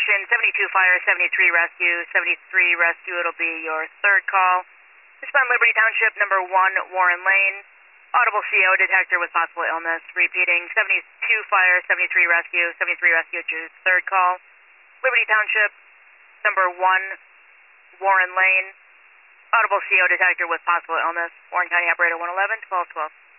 Station, 72 Fire, 73 Rescue, 73 Rescue, it'll be your third call. Respond Liberty Township, number 1, Warren Lane. Audible CO detector with possible illness. Repeating, 72 Fire, 73 Rescue, 73 Rescue, it's your third call. Liberty Township, number 1, Warren Lane. Audible CO detector with possible illness. Warren County Operator 111, 1212.